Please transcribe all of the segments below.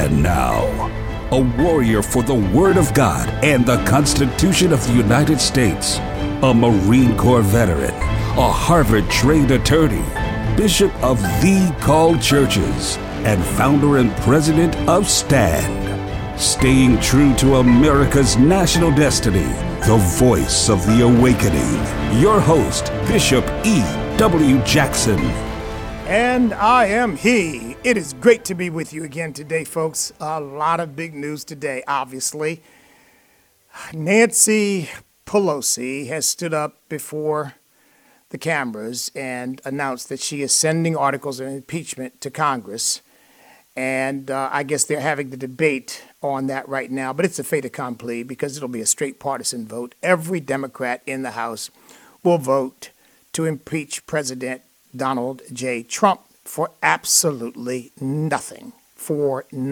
And now, a warrior for the Word of God and the Constitution of the United States, a Marine Corps veteran, a Harvard-trained attorney, Bishop of the Called Churches, and founder and president of STAND. Staying true to America's national destiny, the voice of the awakening. Your host, Bishop E.W. Jackson. And I am he. It is great to be with you again today, folks. A lot of big news today, obviously. Nancy Pelosi has stood up before the cameras and announced that she is sending articles of impeachment to Congress. And I guess they're having the debate on that right now. But it's a fait accompli because it'll be a straight partisan vote. Every Democrat in the House will vote to impeach President Donald J. Trump for absolutely nothing, And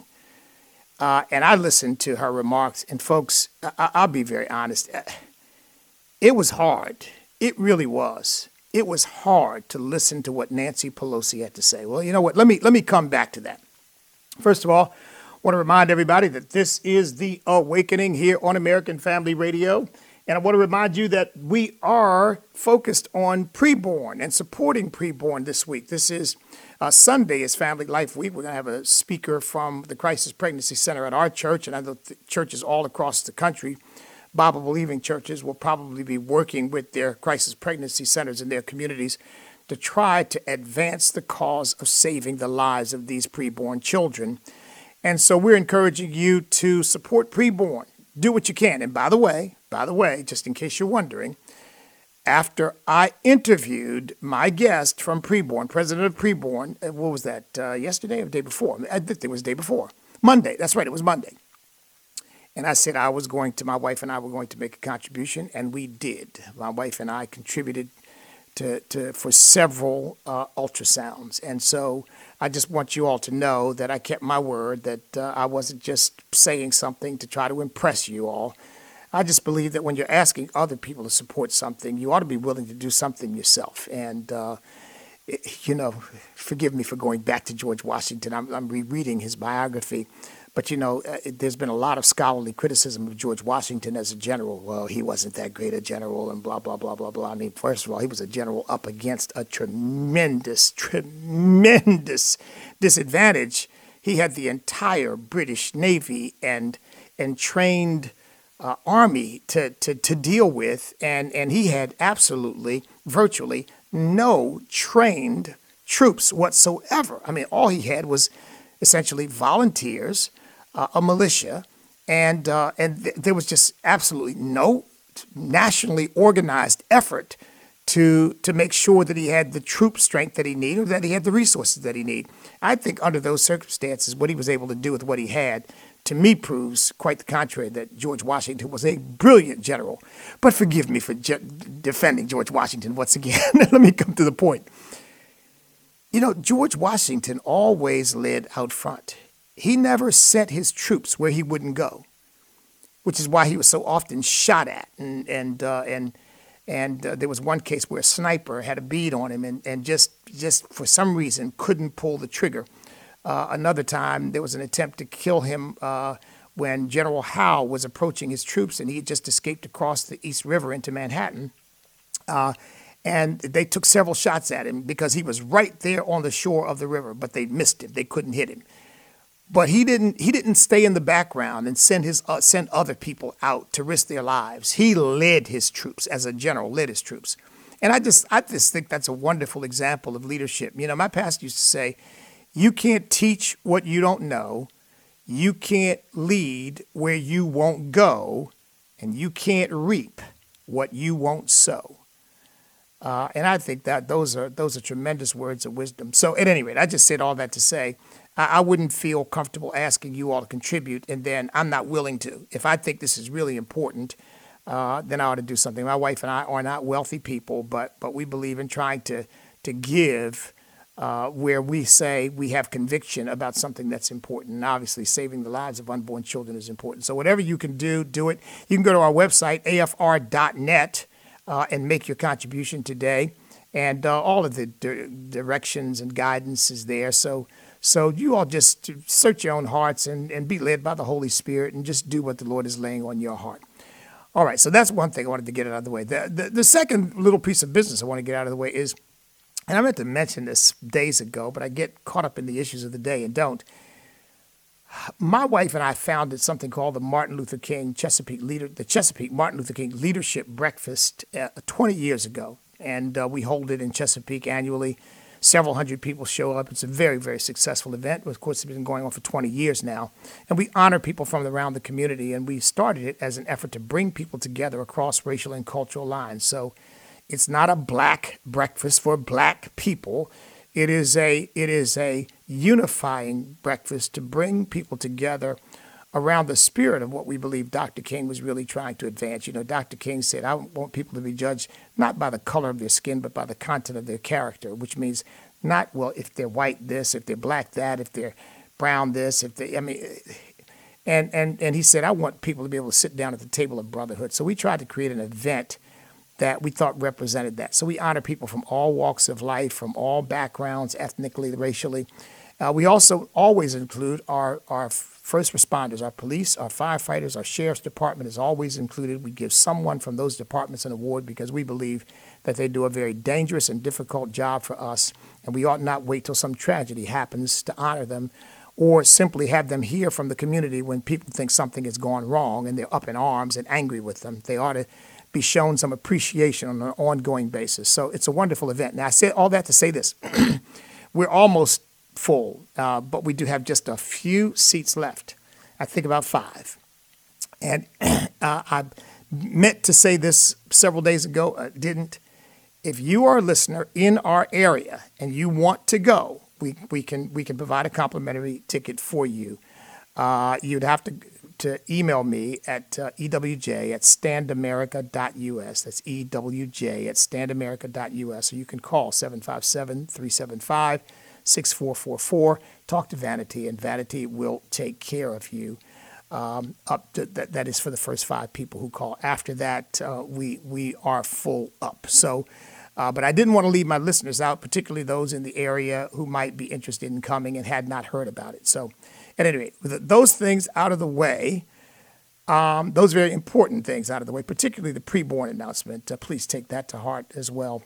I listened to her remarks, and folks, I'll be very honest. It was hard. It really was. It was hard to listen to what Nancy Pelosi had to say. Well, you know what? Let me come back to that. First of all, I want to remind everybody that this is The Awakening here on American Family Radio. And I want to remind you that we are focused on preborn and supporting preborn this week. This is Sunday is Family Life Week. We're going to have a speaker from the Crisis Pregnancy Center at our church, and other churches all across the country. Bible-believing churches will probably be working with their crisis pregnancy centers in their communities to try to advance the cause of saving the lives of these preborn children. And so we're encouraging you to support preborn. Do what you can. And by the way, just in case you're wondering, after I interviewed my guest from Preborn, president of Preborn, what was that, yesterday or the day before? I think it was the day before. Monday. That's right. It was Monday. And I said my wife and I were going to make a contribution, and we did. My wife and I contributed for several ultrasounds. And so I just want you all to know that I kept my word, that I wasn't just saying something to try to impress you all. I just believe that when you're asking other people to support something, you ought to be willing to do something yourself. And, forgive me for going back to George Washington. I'm rereading his biography. But, there's been a lot of scholarly criticism of George Washington as a general. Well, he wasn't that great a general and blah, blah, blah, blah, blah. I mean, first of all, he was a general up against a tremendous disadvantage. He had the entire British Navy and trained army to deal with, and he had virtually no trained troops whatsoever. I mean, all he had was essentially volunteers, a militia, and there was just absolutely no nationally organized effort to make sure that he had the troop strength that he needed, or that he had the resources that he needed. I think under those circumstances, what he was able to do with what he had, to me, proves quite the contrary, that George Washington was a brilliant general. But forgive me for defending George Washington once again. Let me come to the point. George Washington always led out front. He never sent his troops where he wouldn't go, which is why he was so often shot at. And there was one case where a sniper had a bead on him and just for some reason couldn't pull the trigger. Another time, there was an attempt to kill him when General Howe was approaching his troops, and he had just escaped across the East River into Manhattan. And they took several shots at him because he was right there on the shore of the river, but they missed him. They couldn't hit him. But he didn't stay in the background and send other people out to risk their lives. He led his troops as a general, led his troops. And I just think that's a wonderful example of leadership. My pastor used to say, you can't teach what you don't know, you can't lead where you won't go, and you can't reap what you won't sow. And I think that those are tremendous words of wisdom. So at any rate, I just said all that to say, I wouldn't feel comfortable asking you all to contribute, and then I'm not willing to. If I think this is really important, then I ought to do something. My wife and I are not wealthy people, but we believe in trying to give where we say we have conviction about something that's important. And obviously, saving the lives of unborn children is important. So whatever you can do, do it. You can go to our website, afr.net, and make your contribution today. And all of the directions and guidance is there. So you all just search your own hearts and be led by the Holy Spirit and just do what the Lord is laying on your heart. All right, so that's one thing I wanted to get out of the way. The second little piece of business I want to get out of the way is, and I meant to mention this days ago, but I get caught up in the issues of the day and don't. My wife and I founded something called the Chesapeake Martin Luther King Leadership Breakfast 20 years ago. And we hold it in Chesapeake annually. Several hundred people show up. It's a very, very successful event. Of course, it's been going on for 20 years now. And we honor people from around the community. And we started it as an effort to bring people together across racial and cultural lines. So it's not a black breakfast for black people. It is a unifying breakfast to bring people together around the spirit of what we believe Dr. King was really trying to advance. You know, Dr. King said, I want people to be judged not by the color of their skin, but by the content of their character, which means not, well, if they're white this, if they're black that, if they're brown this, and he said, I want people to be able to sit down at the table of brotherhood. So we tried to create an event that we thought represented that. So we honor people from all walks of life, from all backgrounds, ethnically, racially. We also always include our first responders, our police, our firefighters, our sheriff's department is always included. We give someone from those departments an award because we believe that they do a very dangerous and difficult job for us, and we ought not wait till some tragedy happens to honor them or simply have them hear from the community when people think something has gone wrong and they're up in arms and angry with them. They ought to be shown some appreciation on an ongoing basis. So it's a wonderful event. Now, I said all that to say this. We're almost full, but we do have just a few seats left. I think about 5. And I meant to say this several days ago, didn't. If you are a listener in our area and you want to go, we can provide a complimentary ticket for you. You'd have to email me at ewj@standamerica.us. That's ewj@standamerica.us. Or you can call 757-375-6444. Talk to Vanity, and Vanity will take care of you. That is for the first 5 people who call. After that, we are full up. So, but I didn't want to leave my listeners out, particularly those in the area who might be interested in coming and had not heard about it. So, at any rate, with those things out of the way, those very important things out of the way, particularly the preborn announcement, please take that to heart as well.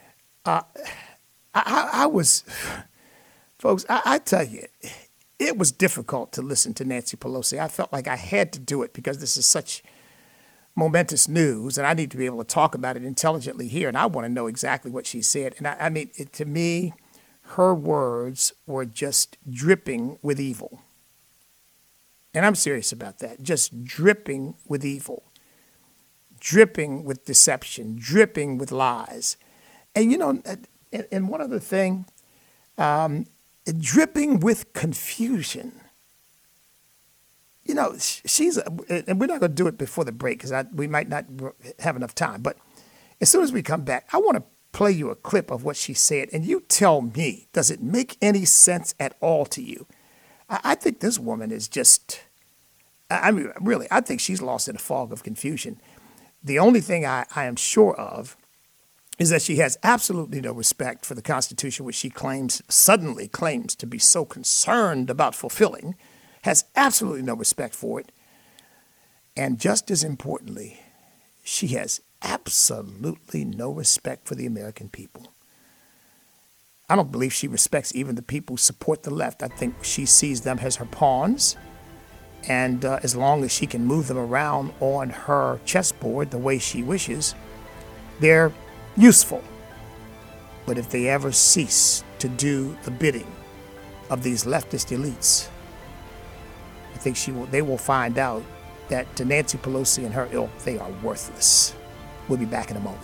I was, folks, I tell you, it was difficult to listen to Nancy Pelosi. I felt like I had to do it because this is such momentous news, and I need to be able to talk about it intelligently here, and I want to know exactly what she said. And I mean, to me, her words were just dripping with evil. And I'm serious about that, just dripping with evil, dripping with deception, dripping with lies. And, you know, and one other thing, dripping with confusion. You know, and we're not going to do it before the break because we might not have enough time. But as soon as we come back, I want to play you a clip of what she said. And you tell me, does it make any sense at all to you? I think this woman is just, I mean, really, I think she's lost in a fog of confusion. The only thing I am sure of is that she has absolutely no respect for the Constitution, which she suddenly claims to be so concerned about fulfilling, has absolutely no respect for it. And just as importantly, she has absolutely no respect for the American people. I don't believe she respects even the people who support the left. I think she sees them as her pawns. And as long as she can move them around on her chessboard the way she wishes, they're useful. But if they ever cease to do the bidding of these leftist elites, I think they will find out that to Nancy Pelosi and her ilk, they are worthless. We'll be back in a moment.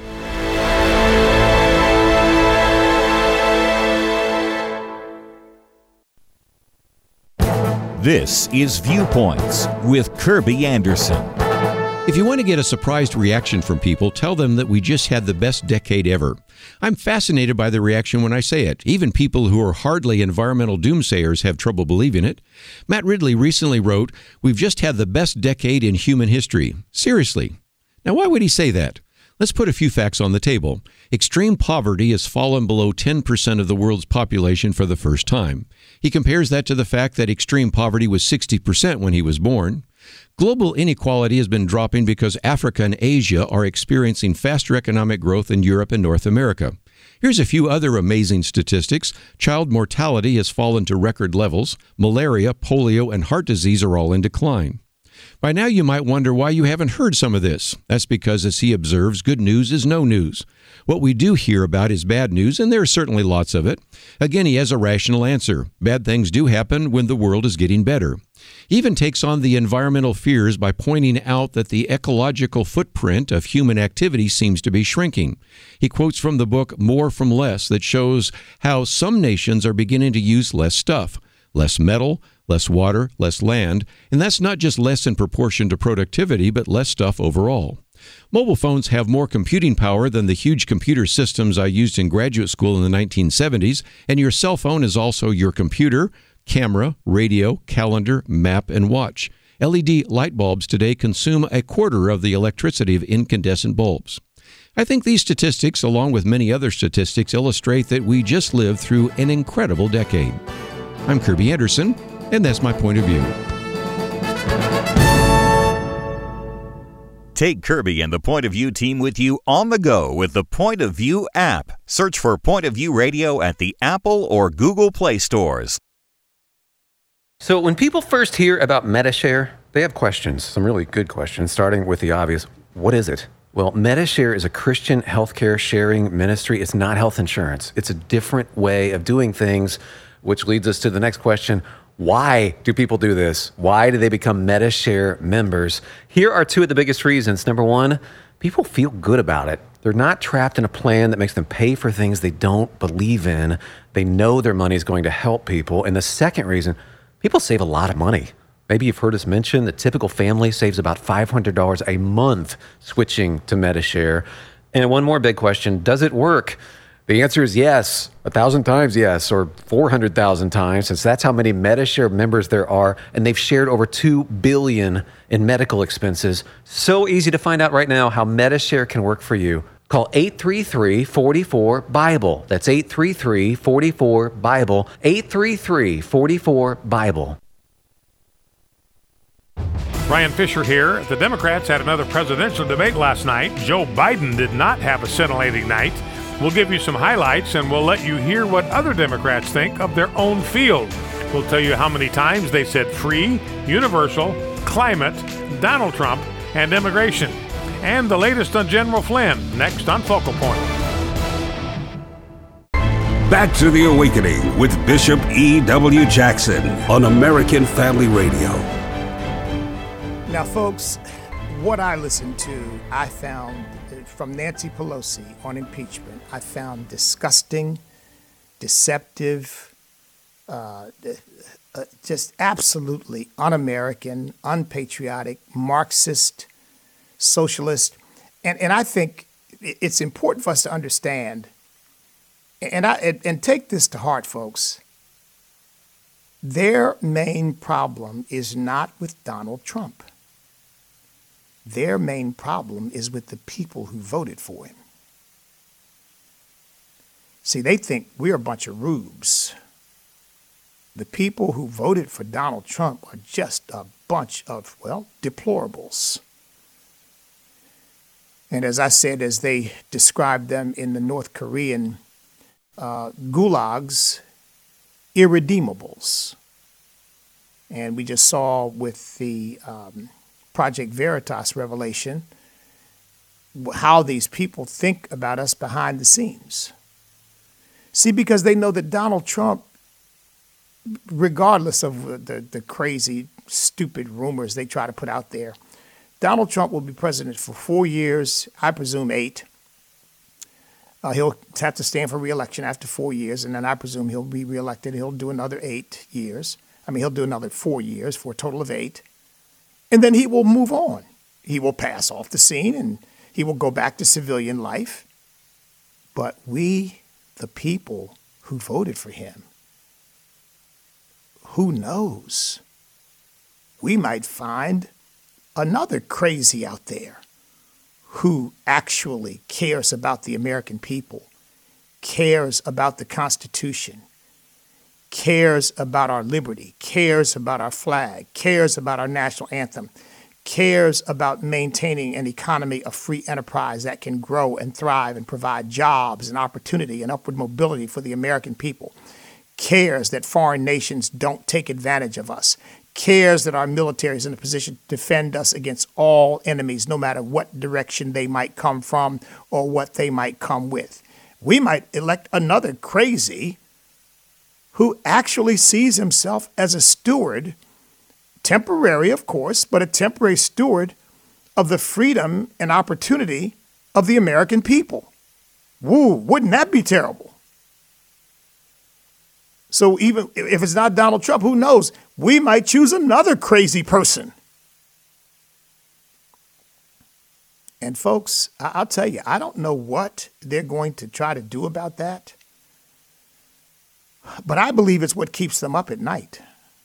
This is Viewpoints with Kirby Anderson. If you want to get a surprised reaction from people, tell them that we just had the best decade ever. I'm fascinated by the reaction when I say it. Even people who are hardly environmental doomsayers have trouble believing it. Matt Ridley recently wrote, "We've just had the best decade in human history." Seriously. Now, why would he say that? Let's put a few facts on the table. Extreme poverty has fallen below 10% of the world's population for the first time. He compares that to the fact that extreme poverty was 60% when he was born. Global inequality has been dropping because Africa and Asia are experiencing faster economic growth than Europe and North America. Here's a few other amazing statistics. Child mortality has fallen to record levels. Malaria, polio, and heart disease are all in decline. By now you might wonder why you haven't heard some of this. That's because, as he observes, good news is no news. What we do hear about is bad news, and there are certainly lots of it. Again, he has a rational answer. Bad things do happen when the world is getting better. He even takes on the environmental fears by pointing out that the ecological footprint of human activity seems to be shrinking. He quotes from the book More from Less that shows how some nations are beginning to use less stuff, less metal, less water, less land, and that's not just less in proportion to productivity, but less stuff overall. Mobile phones have more computing power than the huge computer systems I used in graduate school in the 1970s, and your cell phone is also your computer, camera, radio, calendar, map, and watch. LED light bulbs today consume a quarter of the electricity of incandescent bulbs. I think these statistics, along with many other statistics, illustrate that we just lived through an incredible decade. I'm Kirby Anderson, and that's my point of view. Take Kirby and the Point of View team with you on the go with the Point of View app. Search for Point of View Radio at the Apple or Google Play stores. So when people first hear about Medi-Share, they have questions, some really good questions, starting with the obvious. What is it? Well, Medi-Share is a Christian healthcare sharing ministry. It's not health insurance. It's a different way of doing things, which leads us to the next question. Why do people do this? Why do they become Medi-Share members? Here are two of the biggest reasons. Number one, people feel good about it. They're not trapped in a plan that makes them pay for things they don't believe in. They know their money is going to help people. And the second reason, people save a lot of money. Maybe you've heard us mention the typical family saves about $500 a month switching to Medi-Share. And one more big question, does it work? The answer is yes, 1,000 times yes, or 400,000 times, since that's how many Medi-Share members there are, and they've shared over $2 billion in medical expenses. So easy to find out right now how Medi-Share can work for you. Call 833-44-BIBLE. That's 833-44-BIBLE, 833-44-BIBLE. Ryan Fisher here. The Democrats had another presidential debate last night. Joe Biden did not have a scintillating night. We'll give you some highlights, and we'll let you hear what other Democrats think of their own field. We'll tell you how many times they said free, universal, climate, Donald Trump, and immigration. And the latest on General Flynn, next on Focal Point. Back to the Awakening with Bishop E.W. Jackson on American Family Radio. Now, folks, what I listened to, I found from Nancy Pelosi on impeachment, I found disgusting, deceptive, just absolutely un-American, unpatriotic, Marxist, socialist. And I think it's important for us to understand, and take this to heart, folks. Their main problem is not with Donald Trump. Their main problem is with the people who voted for him. See, they think we're a bunch of rubes. The people who voted for Donald Trump are just a bunch of, well, deplorables. And as I said, as they described them in the North Korean gulags, irredeemables. And we just saw with the Project Veritas revelation how these people think about us behind the scenes. See, because they know that Donald Trump, regardless of the crazy, stupid rumors they try to put out there, Donald Trump will be president for 4 years, I presume 8. He'll have to stand for re-election after 4 years, and then I presume he'll be re-elected. He'll do another 8 years. He'll do another 4 years for a total of 8. And then he will move on. He will pass off the scene, and he will go back to civilian life. But we, the people who voted for him, who knows? We might find another crazy out there who actually cares about the American people, cares about the Constitution, cares about our liberty, cares about our flag, cares about our national anthem, cares about maintaining an economy of free enterprise that can grow and thrive and provide jobs and opportunity and upward mobility for the American people, cares that foreign nations don't take advantage of us, cares that our military is in a position to defend us against all enemies, no matter what direction they might come from or what they might come with. We might elect another crazy who actually sees himself as a steward, temporary, of course, but a temporary steward of the freedom and opportunity of the American people. Woo, wouldn't that be terrible? So even if it's not Donald Trump, who knows? We might choose another crazy person. And folks, I'll tell you, I don't know what they're going to try to do about that, but I believe it's what keeps them up at night.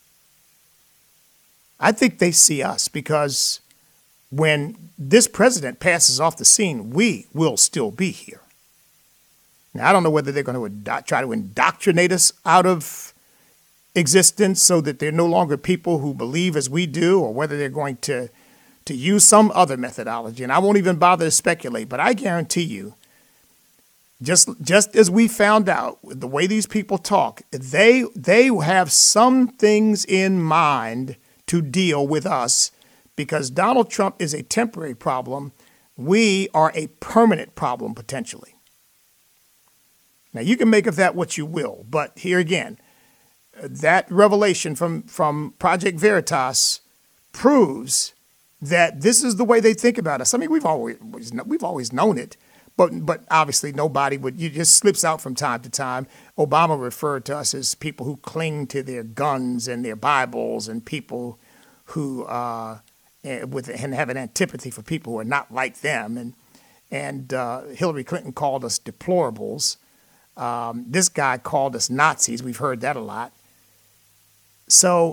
I think they see us because when this president passes off the scene, we will still be here. Now, I don't know whether they're going to try to indoctrinate us out of existence so that they're no longer people who believe as we do, or whether they're going to use some other methodology. And I won't even bother to speculate, but I guarantee you, just as we found out with the way these people talk, they have some things in mind to deal with us, because Donald Trump is a temporary problem. We are a permanent problem, potentially. Now, you can make of that what you will, but here again, that revelation from Project Veritas proves that this is the way they think about us. I mean, we've always known it, but obviously nobody would. It just slips out from time to time. Obama referred to us as people who cling to their guns and their Bibles, and people who and have an antipathy for people who are not like them. And Hillary Clinton called us deplorables. This guy called us Nazis. We've heard that a lot. So,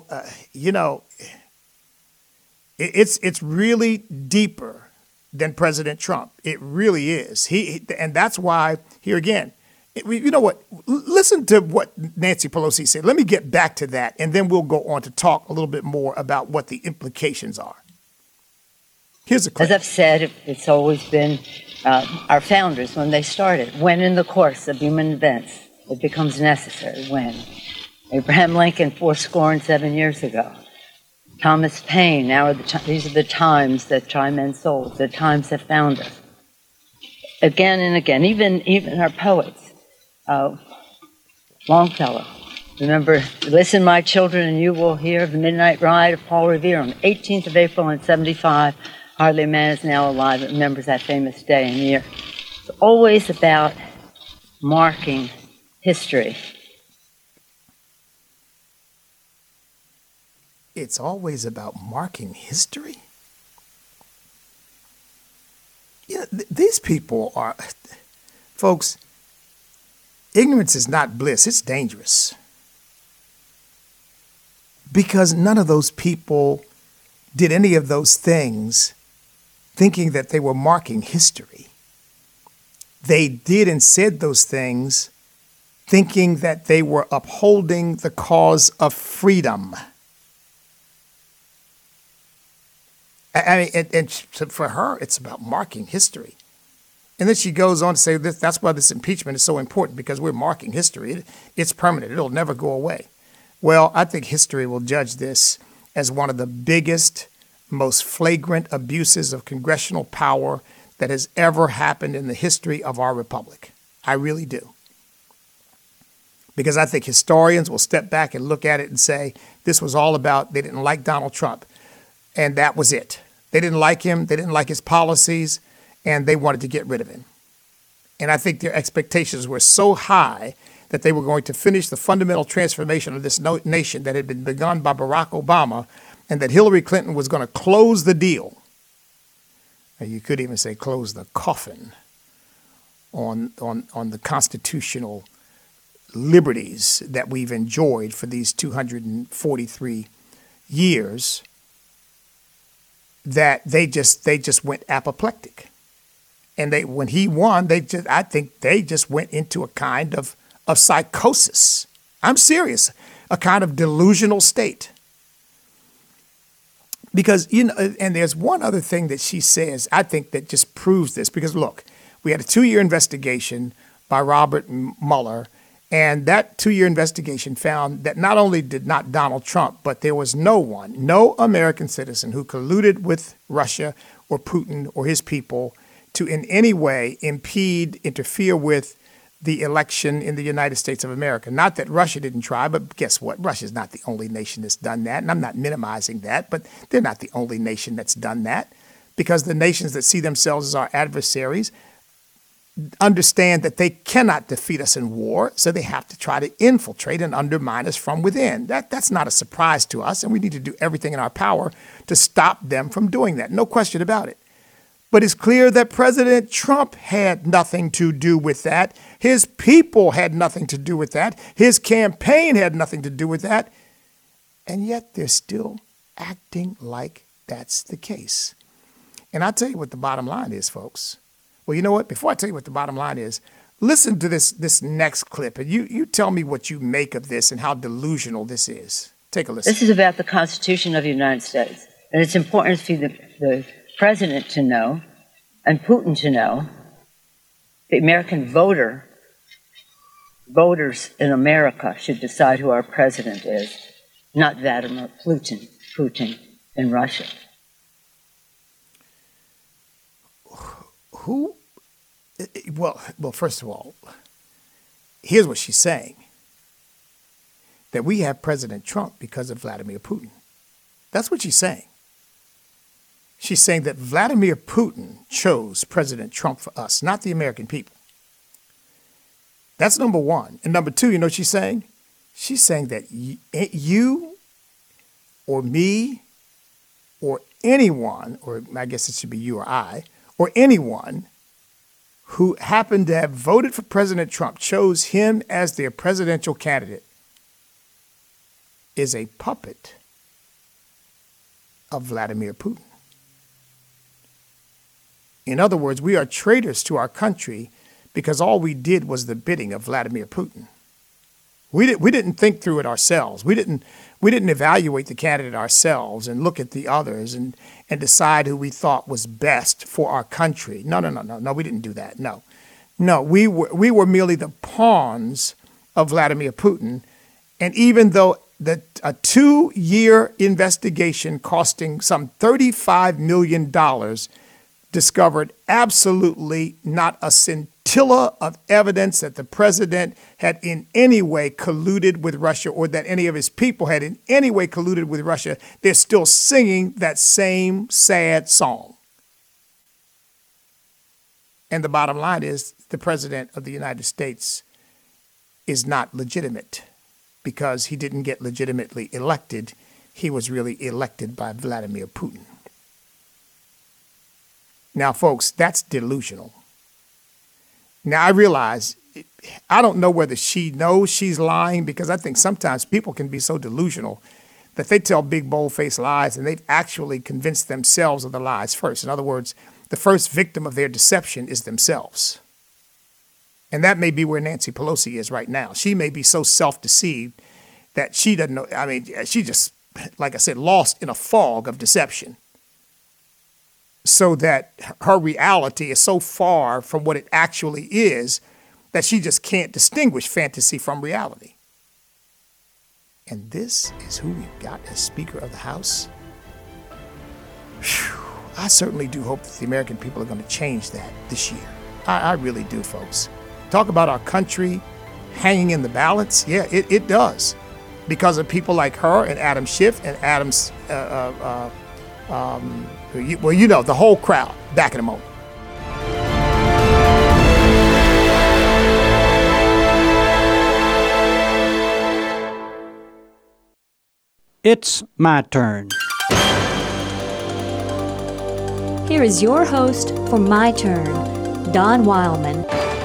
it's really deeper than President Trump. It really is. And that's why, here again, you know what? Listen to what Nancy Pelosi said. Let me get back to that, and then we'll go on to talk a little bit more about what the implications are. Here's a clip. As I've said, it's always been our founders, when they started, when in the course of human events it becomes necessary, when Abraham Lincoln 7 years ago, Thomas Paine, these are the times that try men's souls, the times that found us. Again and again, even our poets, Longfellow. Remember, listen, my children, and you will hear the Midnight Ride of Paul Revere on the 18th of April in 75. Hardly a man is now alive that remembers that famous day and year. It's always about marking history. It's always about marking history? Yeah, these people are, folks, ignorance is not bliss, it's dangerous. Because none of those people did any of those things thinking that they were marking history. They did and said those things thinking that they were upholding the cause of freedom. I mean, and for her, it's about marking history. And then she goes on to say that's why this impeachment is so important, because we're marking history. It's permanent. It'll never go away. Well, I think history will judge this as one of the biggest, most flagrant abuses of congressional power that has ever happened in the history of our republic. I really do. Because I think historians will step back and look at it and say, this was all about, they didn't like Donald Trump, and that was it. They didn't like him, they didn't like his policies, and they wanted to get rid of him. And I think their expectations were so high that they were going to finish the fundamental transformation of this nation that had been begun by Barack Obama, and that Hillary Clinton was going to close the deal. And you could even say close the coffin on the constitutional liberties that we've enjoyed for these 243 years, that they just went apoplectic. And when he won, I think they just went into a kind of psychosis. I'm serious, a kind of delusional state. Because, and there's one other thing that she says, I think, that just proves this. Because, look, we had a 2-year investigation by Robert Mueller, and that 2-year investigation found that not only did not Donald Trump, but there was no American citizen who colluded with Russia or Putin or his people to in any way impede, interfere with the election in the United States of America. Not that Russia didn't try, but guess what? Russia's not the only nation that's done that. And I'm not minimizing that, but they're not the only nation that's done that, because the nations that see themselves as our adversaries understand that they cannot defeat us in war, so they have to try to infiltrate and undermine us from within. That's not a surprise to us, and we need to do everything in our power to stop them from doing that. No question about it. But it's clear that President Trump had nothing to do with that. His people had nothing to do with that. His campaign had nothing to do with that. And yet they're still acting like that's the case. And I'll tell you what the bottom line is, folks. Well, you know what? Before I tell you what the bottom line is, listen to this next clip, and you tell me what you make of this and how delusional this is. Take a listen. This is about the Constitution of the United States. And it's important for the president to know, and Putin to know, the American voters in America should decide who our president is, not Vladimir Putin in Russia. Who? Well, first of all, here's what she's saying. That we have President Trump because of Vladimir Putin. That's what she's saying. She's saying that Vladimir Putin chose President Trump for us, not the American people. That's number one. And number two, you know what she's saying? She's saying that you or me or anyone, or I guess it should be you or I, or anyone who happened to have voted for President Trump, chose him as their presidential candidate, is a puppet of Vladimir Putin. In other words, we are traitors to our country because all we did was the bidding of Vladimir Putin. We didn't think through it ourselves. We didn't evaluate the candidate ourselves and look at the others and decide who we thought was best for our country. No, we didn't do that. No, we were merely the pawns of Vladimir Putin. And even though a 2-year investigation costing some $35 million discovered absolutely not a scintilla of evidence that the president had in any way colluded with Russia or that any of his people had in any way colluded with Russia, they're still singing that same sad song. And the bottom line is the president of the United States is not legitimate because he didn't get legitimately elected. He was really elected by Vladimir Putin. Now, folks, that's delusional. Now, I realize, I don't know whether she knows she's lying, because I think sometimes people can be so delusional that they tell big, bold-faced lies and they've actually convinced themselves of the lies first. In other words, the first victim of their deception is themselves. And that may be where Nancy Pelosi is right now. She may be so self-deceived that she doesn't know. I mean, she just, like I said, lost in a fog of deception. So that her reality is so far from what it actually is that she just can't distinguish fantasy from reality. And this is who we've got as Speaker of the House. Whew. I certainly do hope that the American people are going to change that this year. I really do, folks. Talk about our country hanging in the balance. Yeah, it does. Because of people like her and Adam Schiff and Adam's, the whole crowd. Back in a moment. It's my turn. Here is your host for My Turn, Don Wildman.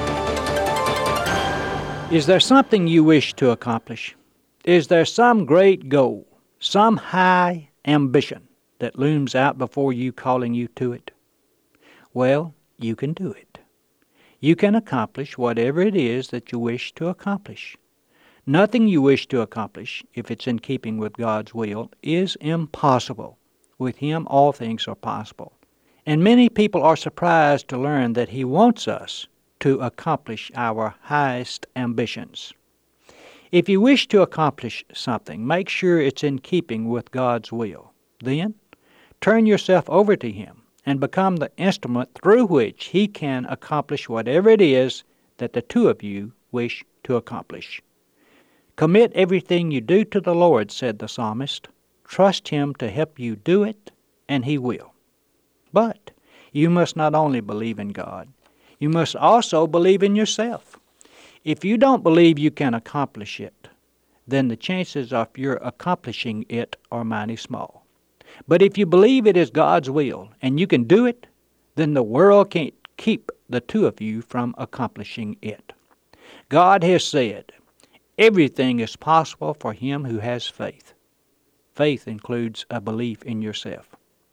Is there something you wish to accomplish? Is there some great goal, some high ambition that looms out before you, calling you to it? Well, you can do it. You can accomplish whatever it is that you wish to accomplish. Nothing you wish to accomplish, if it's in keeping with God's will, is impossible. With Him, all things are possible. And many people are surprised to learn that He wants us to accomplish our highest ambitions. If you wish to accomplish something, make sure it's in keeping with God's will. Then, turn yourself over to Him and become the instrument through which He can accomplish whatever it is that the two of you wish to accomplish. Commit everything you do to the Lord, said the psalmist. Trust Him to help you do it, and He will. But you must not only believe in God, you must also believe in yourself. If you don't believe you can accomplish it, then the chances of your accomplishing it are mighty small. But if you believe it is God's will and you can do it, then the world can't keep the two of you from accomplishing it. God has said, everything is possible for him who has faith. Faith includes a belief in yourself.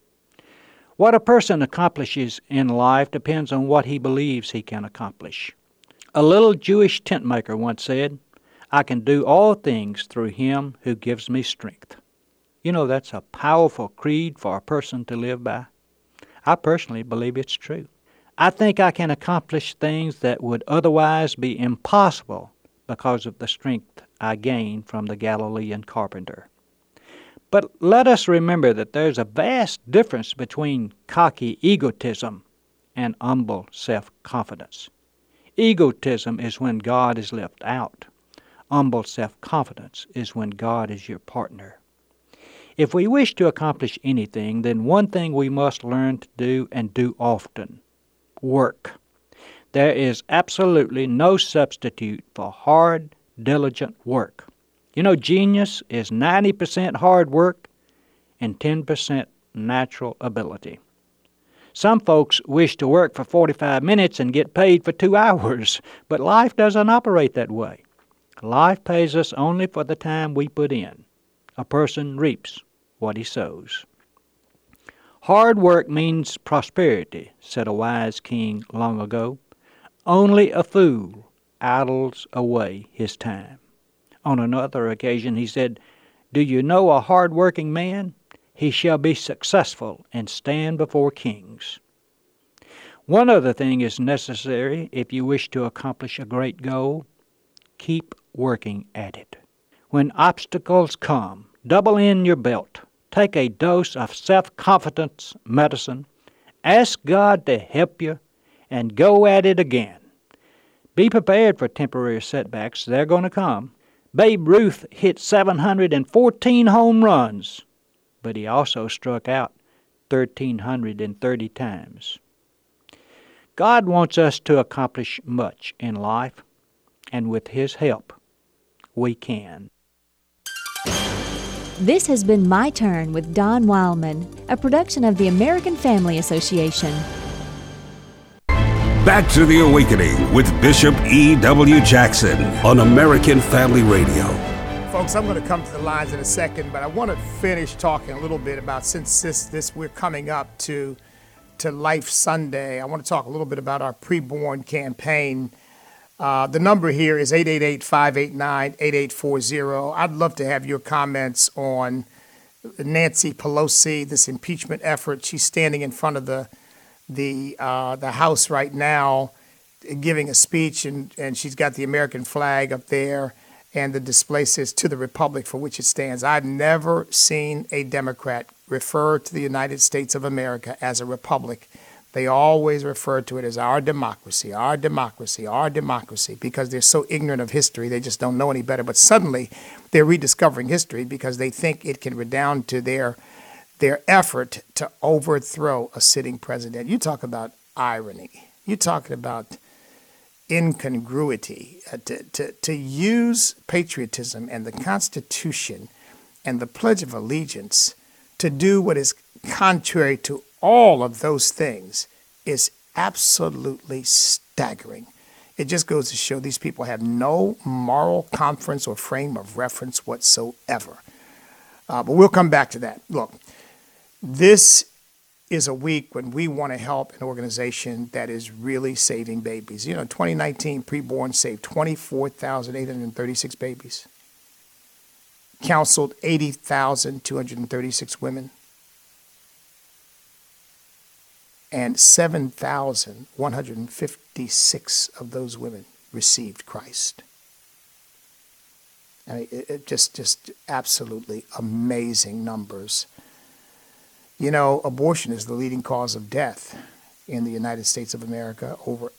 What a person accomplishes in life depends on what he believes he can accomplish. A little Jewish tent maker once said, I can do all things through him who gives me strength. You know, that's a powerful creed for a person to live by. I personally believe it's true. I think I can accomplish things that would otherwise be impossible because of the strength I gained from the Galilean carpenter. But let us remember that there's a vast difference between cocky egotism and humble self-confidence. Egotism is when God is left out. Humble self-confidence is when God is your partner. If we wish to accomplish anything, then one thing we must learn to do and do often: work. There is absolutely no substitute for hard, diligent work. You know, genius is 90% hard work and 10% natural ability. Some folks wish to work for 45 minutes and get paid for 2 hours, but life doesn't operate that way. Life pays us only for the time we put in. A person reaps what he sows. Hard work means prosperity, said a wise king long ago. Only a fool idles away his time. On another occasion he said, Do you know a hard-working man? He shall be successful and stand before kings. One other thing is necessary if you wish to accomplish a great goal. Keep working at it. When obstacles come, double in your belt. Take a dose of self-confidence medicine. Ask God to help you and go at it again. Be prepared for temporary setbacks. They're going to come. Babe Ruth hit 714 home runs, but he also struck out 1,330 times. God wants us to accomplish much in life, and with His help, we can. This has been My Turn with Don Wildman, a production of the American Family Association. Back to the Awakening with Bishop E.W. Jackson on American Family Radio. Folks, I'm going to come to the lines in a second, but I want to finish talking a little bit about, since this we're coming up to Life Sunday, I want to talk a little bit about our preborn campaign. The number here is 888-589-8840. I'd love to have your comments on Nancy Pelosi, this impeachment effort. She's standing in front of the House right now, giving a speech, and she's got the American flag up there, and the display says, "To the Republic for which it stands." I've never seen a Democrat refer to the United States of America as a republic. They always refer to it as our democracy, our democracy, our democracy, because they're so ignorant of history, they just don't know any better. But suddenly they're rediscovering history because they think it can redound to their effort to overthrow a sitting president. You talk about irony. You're talking about incongruity. To use patriotism and the Constitution and the Pledge of Allegiance to do what is contrary to all of those things is absolutely staggering. It just goes to show these people have no moral conference or frame of reference whatsoever. But we'll come back to that. Look, this is a week when we want to help an organization that is really saving babies. You know, 2019, Preborn saved 24,836 babies, counseled 80,236 women, and 7,156 of those women received Christ. I mean, it just absolutely amazing numbers. You know, abortion is the leading cause of death in the United States of America. Over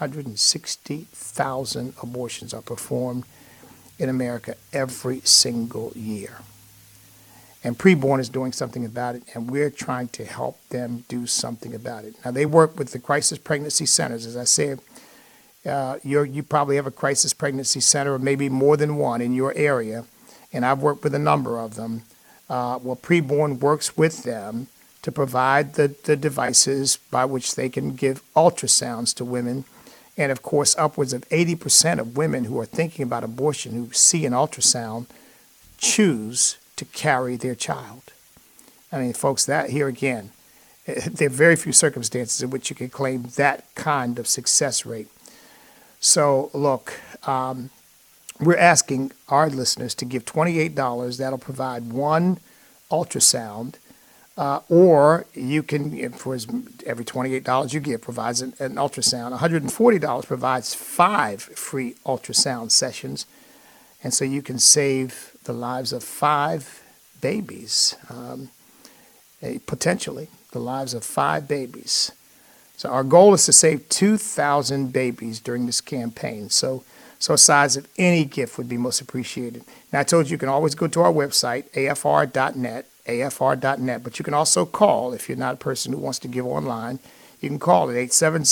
860,000 abortions are performed in America every single year. And Preborn is doing something about it, and we're trying to help them do something about it. Now, they work with the crisis pregnancy centers. As I said, you probably have a crisis pregnancy center or maybe more than one in your area, and I've worked with a number of them. Well, Preborn works with them to provide the devices by which they can give ultrasounds to women. And, of course, upwards of 80% of women who are thinking about abortion who see an ultrasound choose to carry their child. I mean, folks, that here again, there are very few circumstances in which you can claim that kind of success rate. So, look, we're asking our listeners to give $28. That'll provide one ultrasound, or you can, for every $28 you give, provides an ultrasound. $140 provides 5 free ultrasound sessions, and so you can save the lives of 5 babies, potentially the lives of 5 babies. So our goal is to save 2,000 babies during this campaign. So a size of any gift would be most appreciated. Now, I told you can always go to our website, afr.net, but you can also call if you're not a person who wants to give online. You can call at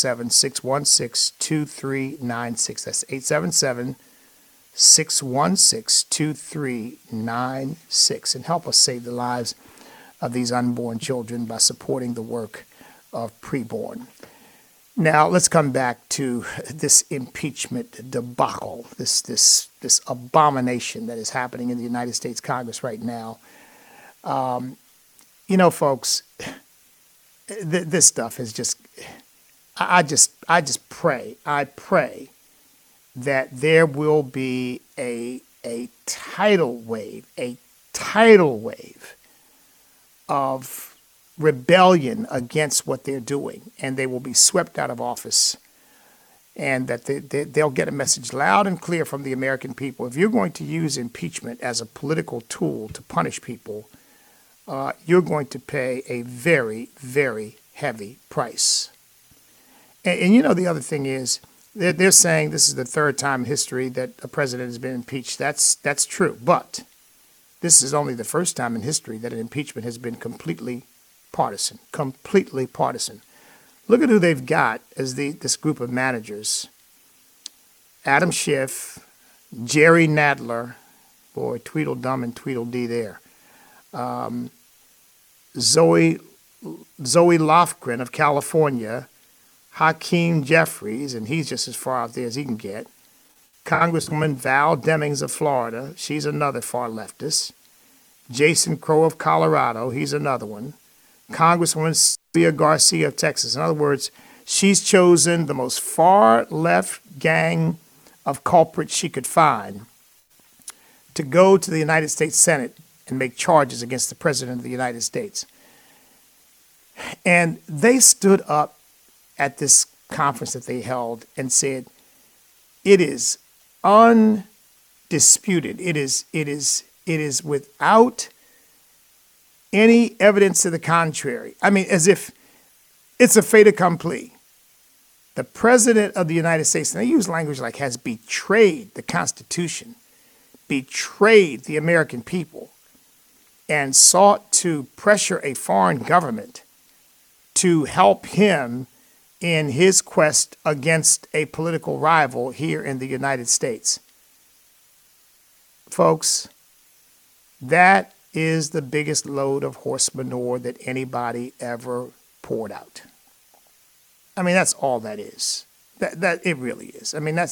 877-616-2396. That's 877-616-2396, and help us save the lives of these unborn children by supporting the work of Preborn. Now, let's come back to this impeachment debacle, this abomination that is happening in the United States Congress right now. You know, folks, this stuff is just, I pray that there will be a tidal wave of rebellion against what they're doing, and they will be swept out of office, and that they'll get a message loud and clear from the American people. If you're going to use impeachment as a political tool to punish people, you're going to pay a very, very heavy price. And you know, the other thing is, they're saying this is the 3rd time in history that a president has been impeached. That's true, but this is only the 1st time in history that an impeachment has been completely partisan. Look at who they've got as this group of managers. Adam Schiff, Jerry Nadler, boy, Tweedledum and Tweedledee there. Zoe Lofgren of California, Hakeem Jeffries, and he's just as far out there as he can get. Congresswoman Val Demings of Florida, she's another far leftist. Jason Crow of Colorado, he's another one. Congresswoman Sylvia Garcia of Texas. In other words, she's chosen the most far left gang of culprits she could find to go to the United States Senate and make charges against the President of the United States. And they stood up at this conference that they held and said, it is undisputed. It is without any evidence to the contrary. I mean, as if it's a fait accompli. The President of the United States, and they use language like has betrayed the Constitution, betrayed the American people, and sought to pressure a foreign government to help him in his quest against a political rival here in the United States. Folks, that is the biggest load of horse manure that anybody ever poured out. I mean, that's all that is. That it really is. I mean, it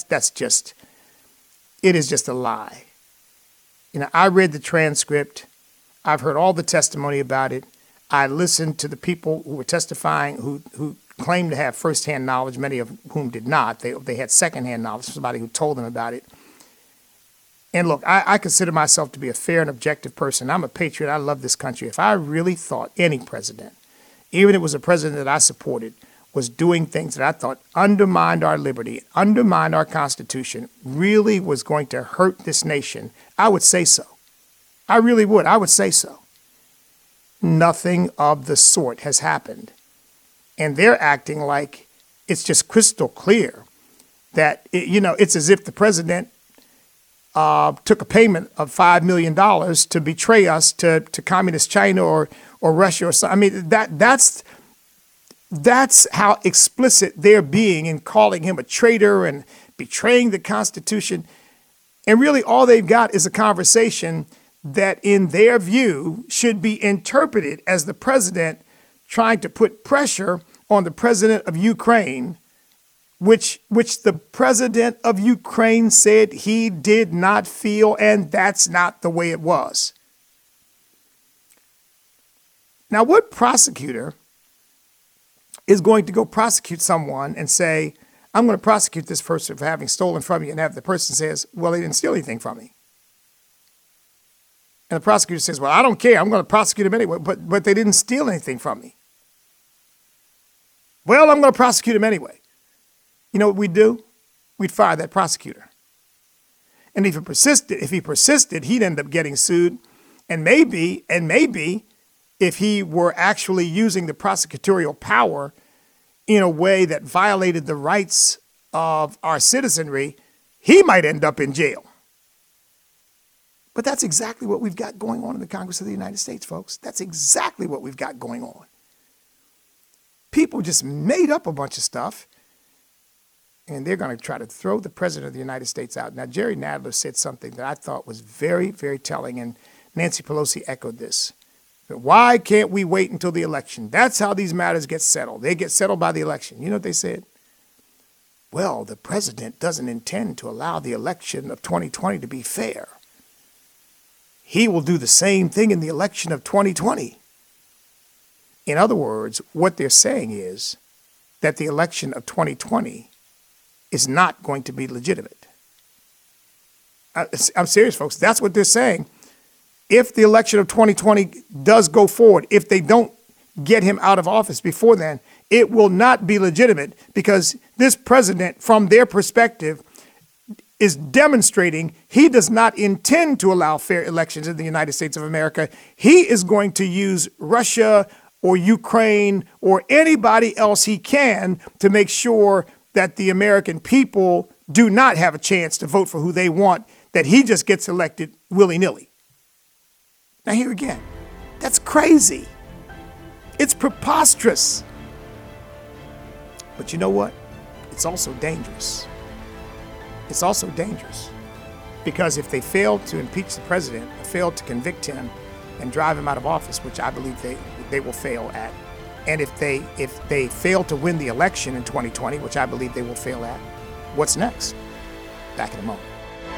is just a lie. You know, I read the transcript. I've heard all the testimony about it. I listened to the people who were testifying who claimed to have firsthand knowledge, many of whom did not. They had secondhand knowledge, somebody who told them about it. And look, I consider myself to be a fair and objective person. I'm a patriot. I love this country. If I really thought any president, even if it was a president that I supported, was doing things that I thought undermined our liberty, undermined our Constitution, really was going to hurt this nation, I would say so. I really would. I would say so. Nothing of the sort has happened. And they're acting like it's just crystal clear that, it's as if the president took a payment of $5 million to betray us to communist China or Russia or something. I mean, that's how explicit they're being in calling him a traitor and betraying the Constitution. And really all they've got is a conversation that in their view should be interpreted as the president trying to put pressure on the president of Ukraine, which the president of Ukraine said he did not feel, and that's not the way it was. Now, what prosecutor is going to go prosecute someone and say, I'm going to prosecute this person for having stolen from you, and have the person says, well, they didn't steal anything from me. And the prosecutor says, well, I don't care. I'm going to prosecute him anyway, but they didn't steal anything from me. Well, I'm going to prosecute him anyway. You know what we'd do? We'd fire that prosecutor. And if he persisted, he'd end up getting sued. And maybe if he were actually using the prosecutorial power in a way that violated the rights of our citizenry, he might end up in jail. But that's exactly what we've got going on in the Congress of the United States, folks. That's exactly what we've got going on. People just made up a bunch of stuff, and they're going to try to throw the president of the United States out. Now, Jerry Nadler said something that I thought was very, very telling, and Nancy Pelosi echoed this. But why can't we wait until the election? That's how these matters get settled. They get settled by the election. You know what they said? Well, the president doesn't intend to allow the election of 2020 to be fair. He will do the same thing in the election of 2020. In other words, what they're saying is that the election of 2020 is not going to be legitimate. I'm serious, folks. That's what they're saying. If the election of 2020 does go forward, if they don't get him out of office before then, it will not be legitimate because this president, from their perspective, is demonstrating he does not intend to allow fair elections in the United States of America. He is going to use Russia or Ukraine or anybody else he can to make sure that the American people do not have a chance to vote for who they want, that he just gets elected willy-nilly. Now here again, that's crazy. It's preposterous. But you know what? It's also dangerous. It's also dangerous because if they fail to impeach the president, fail to convict him and drive him out of office, which I believe they will fail at, and if they fail to win the election in 2020, which I believe they will fail at, what's next? Back in a moment.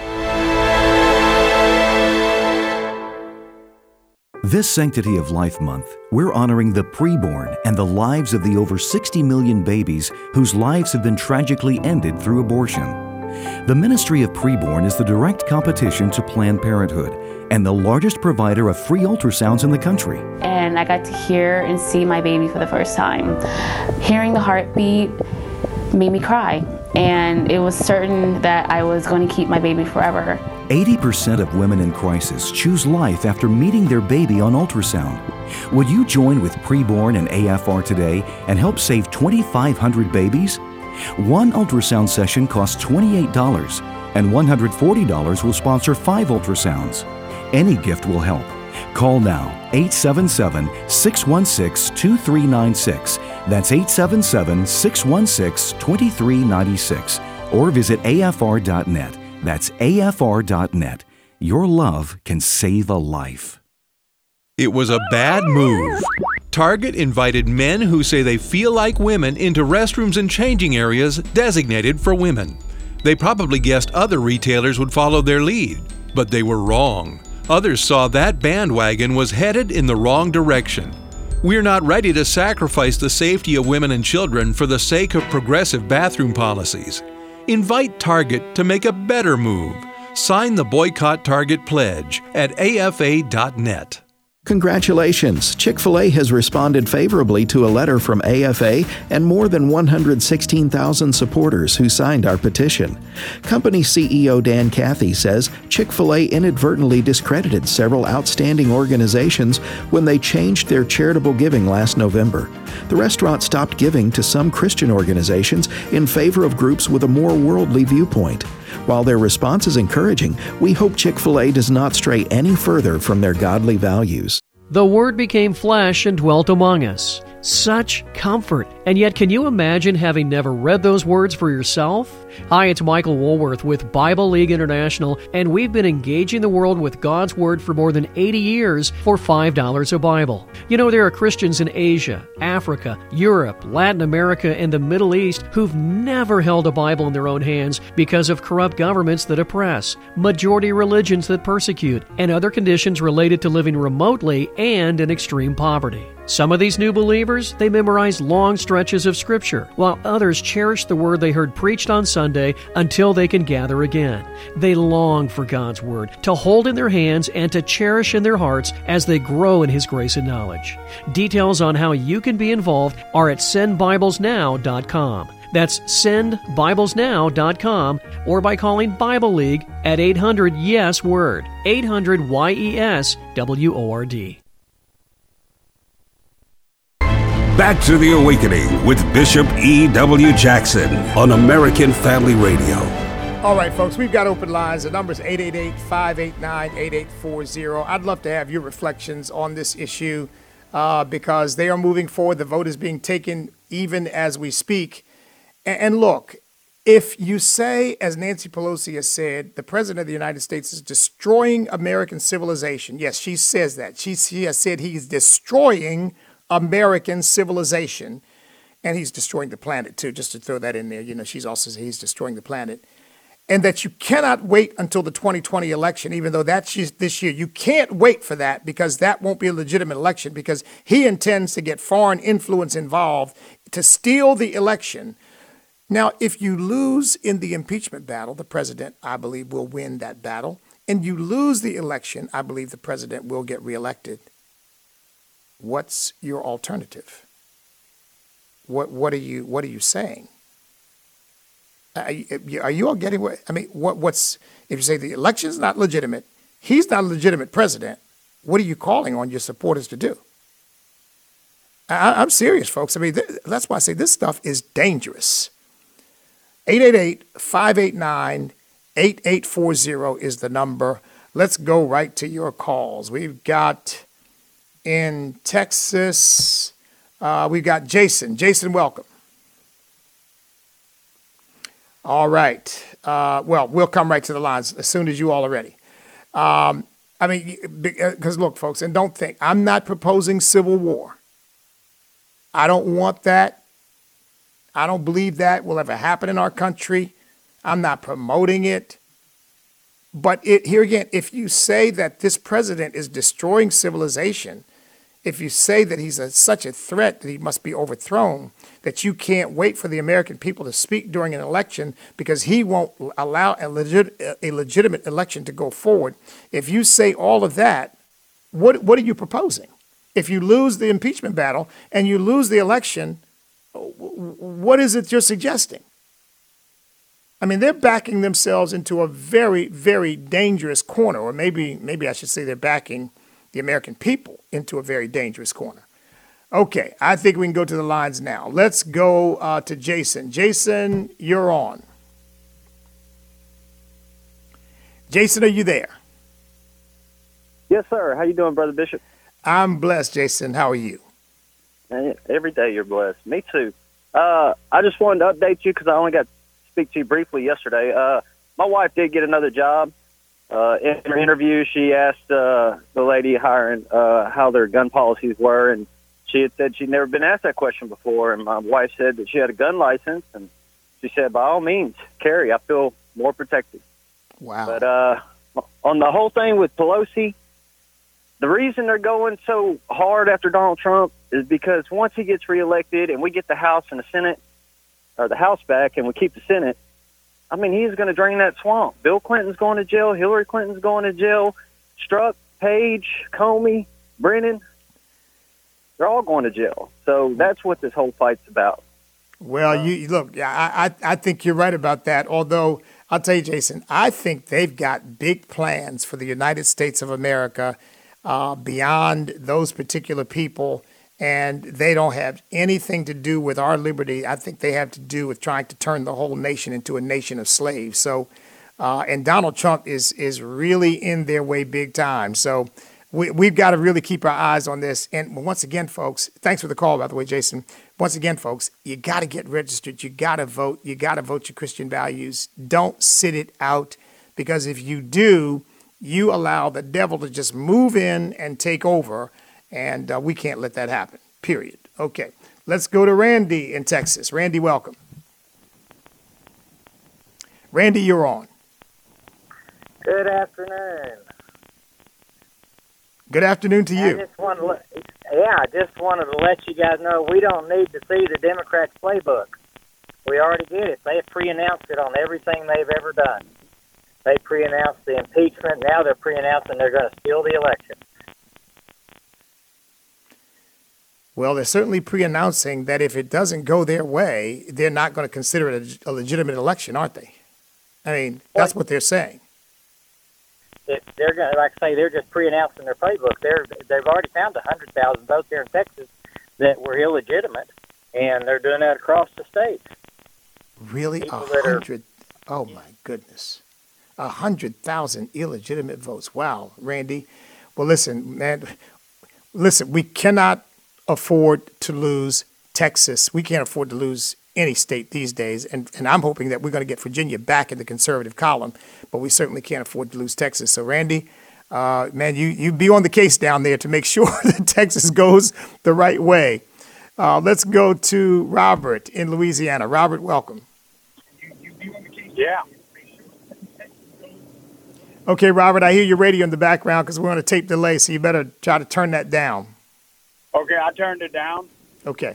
This Sanctity of Life Month, we're honoring the preborn and the lives of the over 60 million babies whose lives have been tragically ended through abortion. The Ministry of Preborn is the direct competition to Planned Parenthood and the largest provider of free ultrasounds in the country. And I got to hear and see my baby for the first time. Hearing the heartbeat made me cry, and it was certain that I was going to keep my baby forever. 80% of women in crisis choose life after meeting their baby on ultrasound. Would you join with Preborn and AFR today and help save 2,500 babies? One ultrasound session costs $28, and $140 will sponsor 5 ultrasounds. Any gift will help. Call now, 877-616-2396. That's 877-616-2396. Or visit afr.net. That's afr.net. Your love can save a life. It was a bad move. Target invited men who say they feel like women into restrooms and changing areas designated for women. They probably guessed other retailers would follow their lead, but they were wrong. Others saw that bandwagon was headed in the wrong direction. We're not ready to sacrifice the safety of women and children for the sake of progressive bathroom policies. Invite Target to make a better move. Sign the Boycott Target pledge at afa.net. Congratulations! Chick-fil-A has responded favorably to a letter from AFA and more than 116,000 supporters who signed our petition. Company CEO Dan Cathy says Chick-fil-A inadvertently discredited several outstanding organizations when they changed their charitable giving last November. The restaurant stopped giving to some Christian organizations in favor of groups with a more worldly viewpoint. While their response is encouraging, we hope Chick-fil-A does not stray any further from their godly values. The Word became flesh and dwelt among us. Such comfort. And yet, can you imagine having never read those words for yourself? Hi, it's Michael Woolworth with Bible League International, and we've been engaging the world with God's Word for more than 80 years for $5 a Bible. You know, there are Christians in Asia, Africa, Europe, Latin America, and the Middle East who've never held a Bible in their own hands because of corrupt governments that oppress, majority religions that persecute, and other conditions related to living remotely and in extreme poverty. Some of these new believers, they memorize long stretches of Scripture, while others cherish the Word they heard preached on Sunday until they can gather again. They long for God's Word to hold in their hands and to cherish in their hearts as they grow in His grace and knowledge. Details on how you can be involved are at sendbiblesnow.com. That's sendbiblesnow.com, or by calling Bible League at 800-YES-WORD, 800-YES-WORD. Back to the Awakening with Bishop E.W. Jackson on American Family Radio. All right, folks, we've got open lines. The number is 888-589-8840. I'd love to have your reflections on this issue because they are moving forward. The vote is being taken even as we speak. And look, if you say, as Nancy Pelosi has said, the President of the United States is destroying American civilization. Yes, she says that. She has said he's destroying American civilization, and he's destroying the planet too, just to throw that in there. You know, she's also said he's destroying the planet, and that you cannot wait until the 2020 election, even though that's this year. You can't wait for that because that won't be a legitimate election because he intends to get foreign influence involved to steal the election. Now, if you lose in the impeachment battle, the president, I believe, will win that battle, and you lose the election, I believe the president will get reelected. What's your alternative? What are you saying? Are you all getting what I mean? What's if you say the election's not legitimate, he's not a legitimate president? What are you calling on your supporters to do? I'm serious, folks. I mean, that's why I say this stuff is dangerous. 888-589-8840 is the number. Let's go right to your calls. We've got. In Texas, we've got Jason. Jason, welcome. All right. Well, we'll come right to the lines as soon as you all are ready. I mean, because look, folks, and don't think, I'm not proposing civil war. I don't want that. I don't believe that will ever happen in our country. I'm not promoting it. But here again, if you say that this president is destroying civilization, if you say that he's such a threat that he must be overthrown, that you can't wait for the American people to speak during an election because he won't allow a legitimate election to go forward, if you say all of that, what are you proposing? If you lose the impeachment battle and you lose the election, what is it you're suggesting? I mean, they're backing themselves into a very, very dangerous corner, or maybe I should say they're backing the American people into a very dangerous corner. Okay, I think we can go to the lines now. Let's go to Jason. Jason, you're on. Jason, are you there? Yes, sir. How you doing, Brother Bishop? I'm blessed, Jason. How are you? Every day you're blessed. Me too. I just wanted to update you because I only got to speak to you briefly yesterday. My wife did get another job. In her interview, she asked the lady hiring how their gun policies were, and she had said she'd never been asked that question before. And my wife said that she had a gun license, and she said, by all means, carry. I feel more protected. Wow. But on the whole thing with Pelosi, the reason they're going so hard after Donald Trump is because once he gets reelected and we get the House and the Senate, or the House back, and we keep the Senate, I mean, he's going to drain that swamp. Bill Clinton's going to jail. Hillary Clinton's going to jail. Strzok, Page, Comey, Brennan, they're all going to jail. So that's what this whole fight's about. Well, you look, I think you're right about that. Although, I'll tell you, Jason, I think they've got big plans for the United States of America beyond those particular people, and they don't have anything to do with our liberty. I think they have to do with trying to turn the whole nation into a nation of slaves. So, and Donald Trump is really in their way big time. So we've got to really keep our eyes on this. And once again, folks, thanks for the call, by the way, Jason. Once again, folks, you got to get registered. You got to vote. You got to vote your Christian values. Don't sit it out, because if you do, you allow the devil to just move in and take over, and we can't let that happen, period. Okay, let's go to Randy in Texas. Randy, welcome. Randy, you're on. Good afternoon. Good afternoon to you. I just wanted to let you guys know we don't need to see the Democrats' playbook. We already did it. They have pre-announced it on everything they've ever done. They pre-announced the impeachment. Now they're pre-announcing they're going to steal the election. Well, they're certainly pre-announcing that if it doesn't go their way, they're not going to consider it a legitimate election, aren't they? I mean, that's what they're saying. They're going, like I say, they're just pre-announcing their playbook. They've already found 100,000 votes here in Texas that were illegitimate, and they're doing that across the state. Really, 100? Oh my goodness, 100,000 illegitimate votes. Wow, Randy. Well, listen, man. Listen, we cannot afford to lose Texas. We can't afford to lose any state these days, and I'm hoping that we're going to get Virginia back in the conservative column, but we certainly can't afford to lose Texas. So, Randy, man, you be on the case down there to make sure that Texas goes the right way. Let's go to Robert in Louisiana. Robert, welcome. Yeah. Okay, Robert, I hear your radio in the background because we're on a tape delay, so you better try to turn that down. Okay, I turned it down. Okay.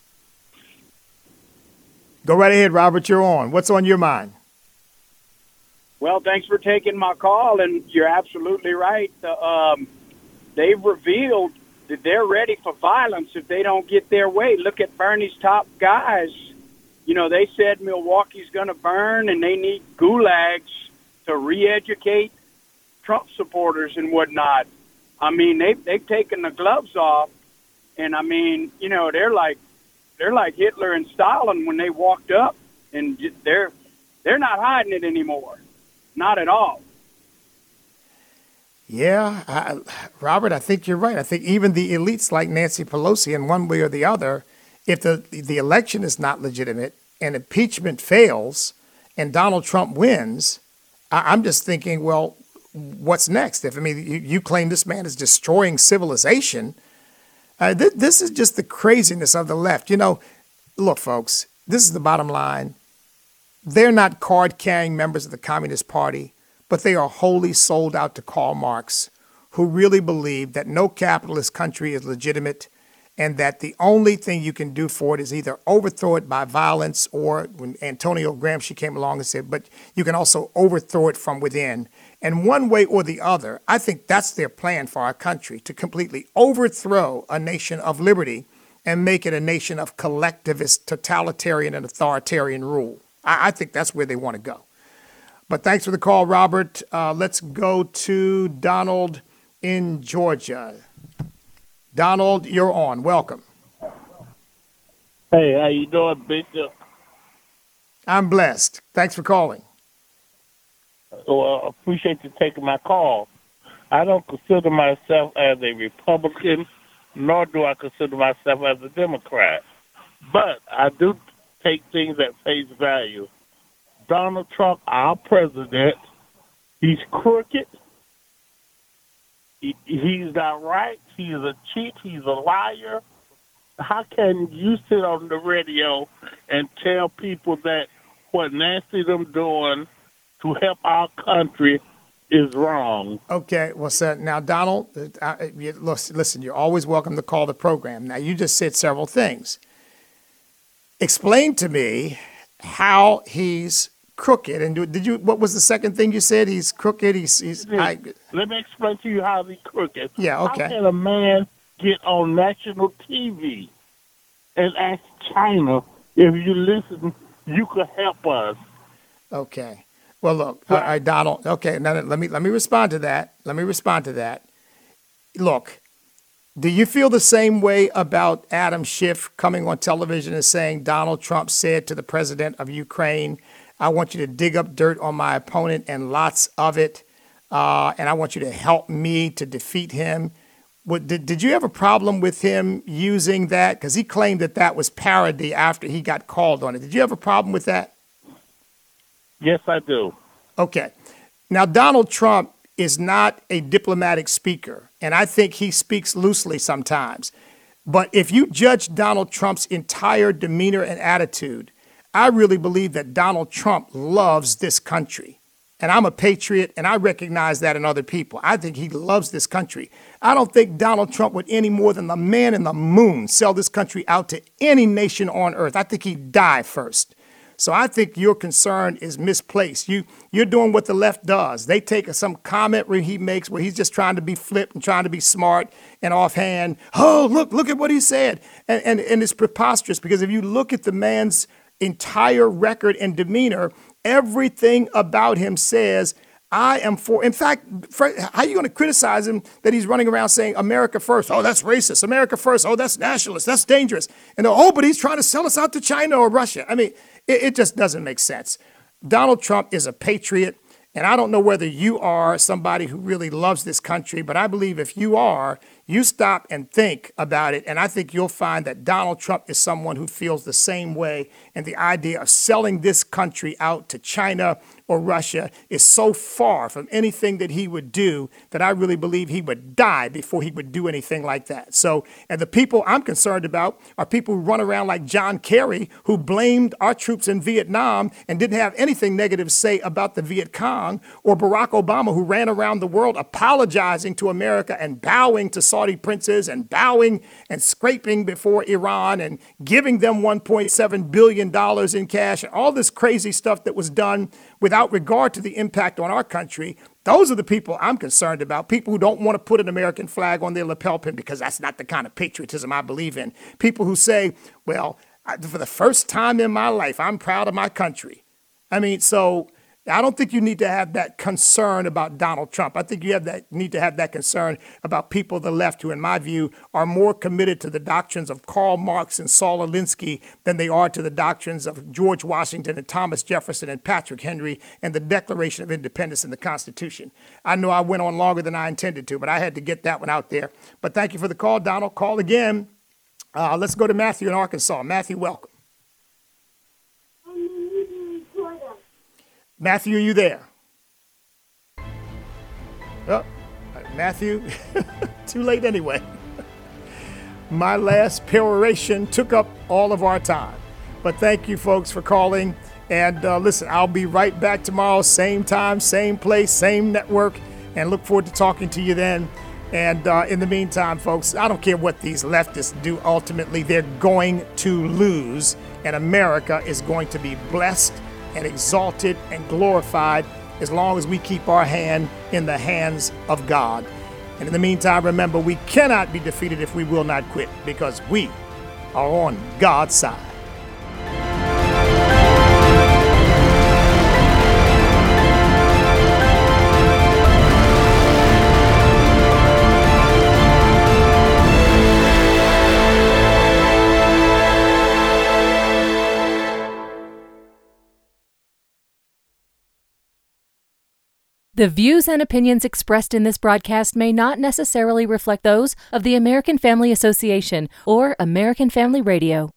Go right ahead, Robert. You're on. What's on your mind? Well, thanks for taking my call, and you're absolutely right. They've revealed that they're ready for violence if they don't get their way. Look at Bernie's top guys. You know, they said Milwaukee's going to burn, and they need gulags to re-educate Trump supporters and whatnot. I mean, they've taken the gloves off, and I mean, you know, they're like Hitler and Stalin when they walked up, and they're not hiding it anymore, not at all. Yeah, Robert, I think you're right. I think even the elites like Nancy Pelosi, in one way or the other, if the election is not legitimate and impeachment fails and Donald Trump wins, I'm just thinking, well, what's next? If I mean, you claim this man is destroying civilization. This is just the craziness of the left. You know, look, folks, this is the bottom line. They're not card-carrying members of the Communist Party, but they are wholly sold out to Karl Marx, who really believed that no capitalist country is legitimate and that the only thing you can do for it is either overthrow it by violence, or when Antonio Gramsci came along and said, but you can also overthrow it from within. And one way or the other, I think that's their plan for our country, to completely overthrow a nation of liberty and make it a nation of collectivist, totalitarian, and authoritarian rule. I think that's where they want to go. But thanks for the call, Robert. Let's go to Donald in Georgia. Donald, you're on. Welcome. Hey, how you doing, Bishop? I'm blessed. Thanks for calling. Well, I appreciate you taking my call. I don't consider myself as a Republican, nor do I consider myself as a Democrat. But I do take things at face value. Donald Trump, our president, he's crooked. He's not right. He's a cheat. He's a liar. How can you sit on the radio and tell people that what Nancy them doing to help our country is wrong. Okay, well, sir, now, Donald, listen, you're always welcome to call the program. Now, you just said several things. Explain to me how he's crooked. And what was the second thing you said? He's crooked. Let me explain to you how he's crooked. Yeah, okay. How can a man get on national TV and ask China, if you listen, you could help us? Okay. Well, look, all right, Donald. Okay, now let me respond to that. Look, do you feel the same way about Adam Schiff coming on television and saying Donald Trump said to the president of Ukraine, I want you to dig up dirt on my opponent and lots of it, and I want you to help me to defeat him? Did you have a problem with him using that? Because he claimed that was parody after he got called on it. Did you have a problem with that? Yes, I do. Okay. Now, Donald Trump is not a diplomatic speaker, and I think he speaks loosely sometimes. But if you judge Donald Trump's entire demeanor and attitude, I really believe that Donald Trump loves this country. And I'm a patriot, and I recognize that in other people. I think he loves this country. I don't think Donald Trump would any more than the man in the moon sell this country out to any nation on earth. I think he'd die first. So I think your concern is misplaced. You're doing what the left does. They take some comment where he makes where he's just trying to be flipped and trying to be smart and offhand. Oh, look at what he said. And it's preposterous because if you look at the man's entire record and demeanor, everything about him says, I am for. In fact, how are you going to criticize him that he's running around saying America first? Oh, that's racist. America first. Oh, that's nationalist. That's dangerous. And but he's trying to sell us out to China or Russia. I mean, it just doesn't make sense. Donald Trump is a patriot, and I don't know whether you are somebody who really loves this country, but I believe if you are, you stop and think about it, and I think you'll find that Donald Trump is someone who feels the same way, and the idea of selling this country out to China or Russia is so far from anything that he would do that I really believe he would die before he would do anything like that. So, and the people I'm concerned about are people who run around like John Kerry, who blamed our troops in Vietnam and didn't have anything negative to say about the Viet Cong, or Barack Obama, who ran around the world apologizing to America and bowing to Saudi princes and bowing and scraping before Iran and giving them $1.7 billion in cash and all this crazy stuff that was done without regard to the impact on our country. Those are the people I'm concerned about, people who don't want to put an American flag on their lapel pin because that's not the kind of patriotism I believe in. People who say, well, for the first time in my life, I'm proud of my country. I mean, so I don't think you need to have that concern about Donald Trump. I think you need to have that concern about people on the left who, in my view, are more committed to the doctrines of Karl Marx and Saul Alinsky than they are to the doctrines of George Washington and Thomas Jefferson and Patrick Henry and the Declaration of Independence and the Constitution. I know I went on longer than I intended to, but I had to get that one out there. But thank you for the call, Donald. Call again. Let's go to Matthew in Arkansas. Matthew, welcome. Matthew, are you there? Oh, Matthew, too late anyway. My last peroration took up all of our time. But thank you, folks, for calling. And listen, I'll be right back tomorrow, same time, same place, same network, and look forward to talking to you then. And in the meantime, folks, I don't care what these leftists do. Ultimately, they're going to lose, and America is going to be blessed and exalted and glorified as long as we keep our hand in the hands of God. And in the meantime, remember, we cannot be defeated if we will not quit, because we are on God's side. The views and opinions expressed in this broadcast may not necessarily reflect those of the American Family Association or American Family Radio.